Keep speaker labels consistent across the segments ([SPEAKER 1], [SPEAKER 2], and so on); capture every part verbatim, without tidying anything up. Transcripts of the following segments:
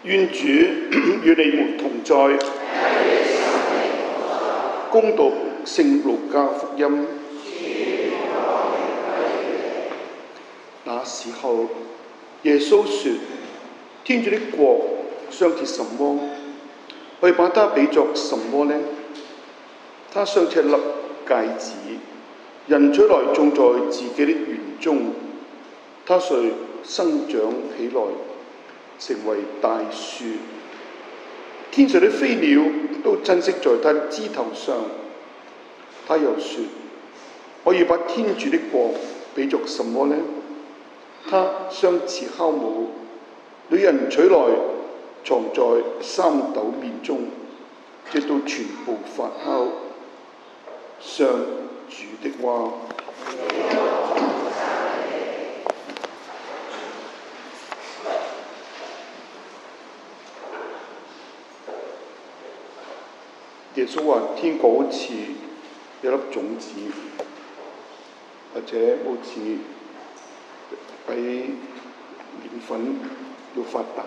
[SPEAKER 1] 願主與你們同在。恭讀聖路加福音。那時候，耶穌說：天主的國相似什麼？我要把它比作什麼呢？它相似一粒芥子，人取來種在自己的園中，它遂生長起來，成為大樹。天上的飛鳥都珍惜在它的枝頭上。他又說：我要把天主的國比作什麼呢？它相似酵母，女人取來藏在三斗麵中，直到全部發酵。上主的話。耶穌話：天國好似一粒種子，或者好似喺麵粉要發大。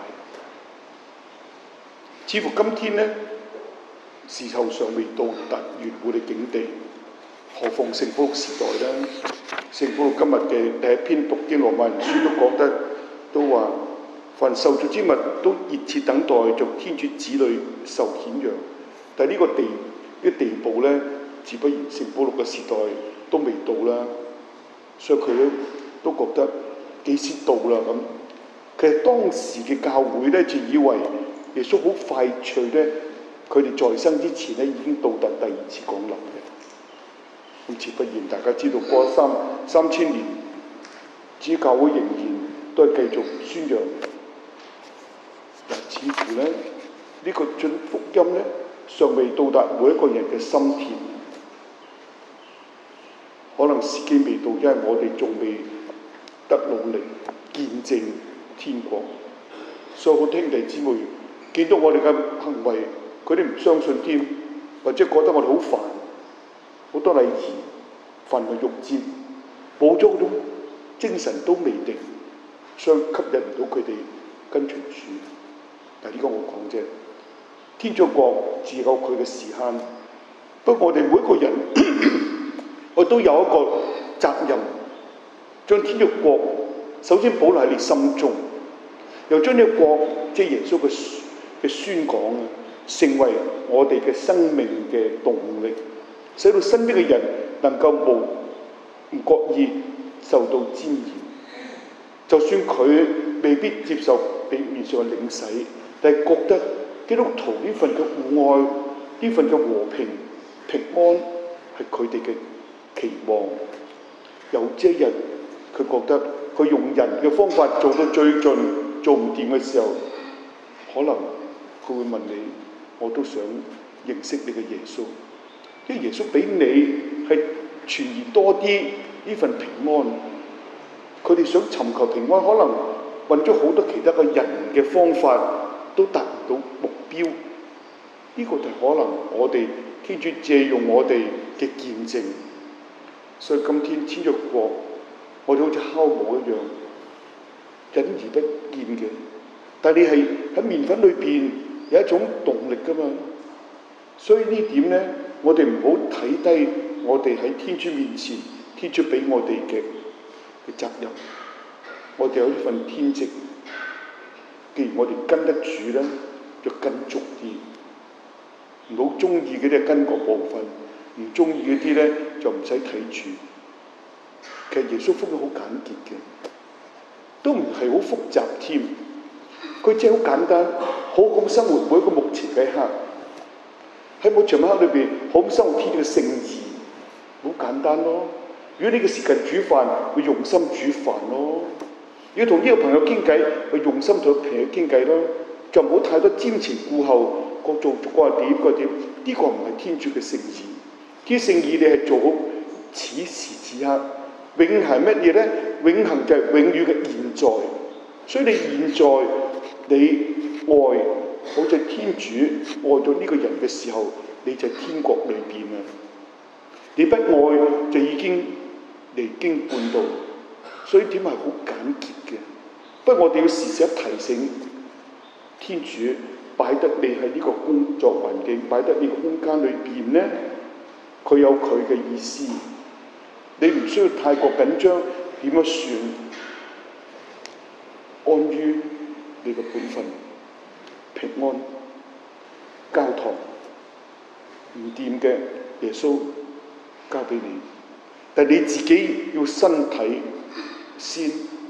[SPEAKER 1] 似乎今天呢，時候尚未到達圓滿嘅境地，何況聖保祿時代呢？聖保祿今日嘅第一篇讀經羅馬人書都講得都話，凡受造之物都熱切等待着天主子女受顯揚。但係呢個地呢、呢個地步呢，自不然聖保祿嘅時代都未到啦，所以佢咧都覺得幾時到啦咁。其實當時嘅教會呢，就以為耶穌好快脆呢，佢哋在生之前呢已經到達第二次降臨嘅。咁自不然，大家知道過咗三三千年，主教會仍然都係繼續宣揚。但似乎呢，呢、呢個進福音呢，尚未到達每一個人嘅心田，可能時機未到，因為我哋仲未得努力見證天國。所以好兄弟姊妹見到我哋嘅行為，佢哋唔相信添，或者覺得我哋好煩，好多禮儀，凡係欲節，冇咗嗰種精神都未定，所以吸引唔到佢哋跟隨主。但係呢個我講啫。天主國自有佢嘅時限，不過我哋每一個人，我都有一個責任，將天主國首先保留喺你心中，又將呢個國即係耶穌嘅嘅宣講啊，成為我哋嘅生命嘅動力，使到身邊嘅人能夠無唔覺意受到沾染。就算佢未必接受地面上嘅領洗，但係覺得基督徒呢份嘅互愛，呢份嘅和平平安係佢哋嘅期望。有朝一日佢覺得佢用人嘅方法做到最盡，做唔掂嘅時候，可能佢會問你：我都想認識你嘅耶穌，因為耶穌俾你係傳遞多啲呢份平安。佢哋想尋求平安，可能揾咗好多其他嘅人嘅方法，都達唔到目標。呢、這個就可能我哋天主借用我哋嘅見證。所以今天天主國，我哋好似酵母一樣隱而不見嘅，但係你係喺麵粉裏邊有一種動力㗎嘛。所以呢點呢，我哋唔好睇低我哋喺天主面前，天主俾我哋嘅嘅責任。我哋有呢份天職，既然我哋跟得住咧，就跟足啲，唔好中意嗰啲跟個部分，唔中意嗰啲咧就唔使睇住。其實耶穌福音好簡潔嘅，都唔係好複雜添。佢只係好簡單，好好生活每一個目前嘅一刻，喺每場一刻裏邊，好好生活天主嘅聖意，好簡單咯。如果呢個時間煮飯，會用心煮飯咯。如果同呢個朋友傾偈，會用心同朋友傾偈咯。就唔好太多瞻前顧後，各做各係點，各點。呢個唔係天主嘅聖意。天主聖意你係做好此時此刻。永恆係乜嘢咧？永恆就係永遠嘅現在。所以你現在你愛，好似天主愛咗呢個人嘅時候，你就喺天國裏邊啊！你不愛就已經離經叛道。所以點係好簡潔嘅。不過我哋要時時提醒， 天主擺得你喺呢個工作環境，擺得呢個空間裏邊呢，佢有佢嘅意思。你唔需要太過緊張，點樣算？安於你嘅本分，平安交託，唔掂嘅耶穌交俾你，但你自己要身體先。